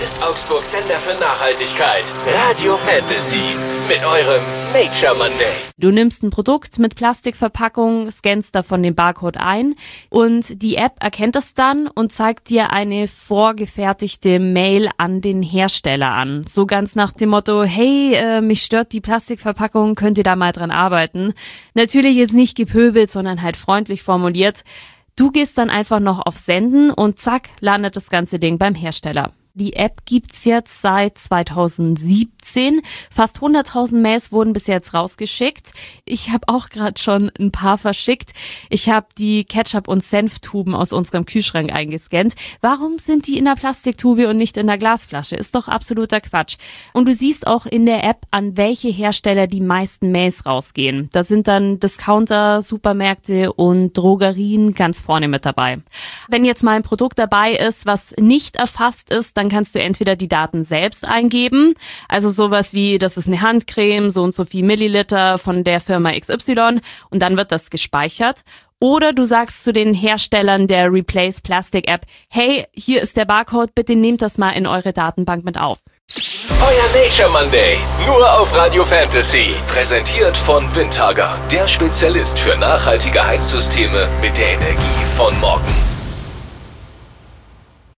ist Augsburgs Sender für Nachhaltigkeit. Radio Fantasy mit eurem Nature Monday. Du nimmst ein Produkt mit Plastikverpackung, scannst davon den Barcode ein und die App erkennt es dann und zeigt dir eine vorgefertigte Mail an den Hersteller an. So ganz nach dem Motto, hey, mich stört die Plastikverpackung, könnt ihr da mal dran arbeiten? Natürlich jetzt nicht gepöbelt, sondern halt freundlich formuliert. Du gehst dann einfach noch auf Senden und zack, landet das ganze Ding beim Hersteller. Die App gibt's jetzt seit 2017. Fast 100.000 Mails wurden bis jetzt rausgeschickt. Ich habe auch gerade schon ein paar verschickt. Ich habe die Ketchup- und Senftuben aus unserem Kühlschrank eingescannt. Warum sind die in der Plastiktube und nicht in der Glasflasche? Ist doch absoluter Quatsch. Und du siehst auch in der App, an welche Hersteller die meisten Mails rausgehen. Da sind dann Discounter, Supermärkte und Drogerien ganz vorne mit dabei. Wenn jetzt mal ein Produkt dabei ist, was nicht erfasst ist, dann kannst du entweder die Daten selbst eingeben, also sowas wie, das ist eine Handcreme, so und so viel Milliliter von der Firma XY und dann wird das gespeichert. Oder du sagst zu den Herstellern der Replace Plastic App, hey, hier ist der Barcode, bitte nehmt das mal in eure Datenbank mit auf. Euer Nature Monday, nur auf Radio Fantasy. Präsentiert von Windhager, der Spezialist für nachhaltige Heizsysteme mit der Energie von morgen.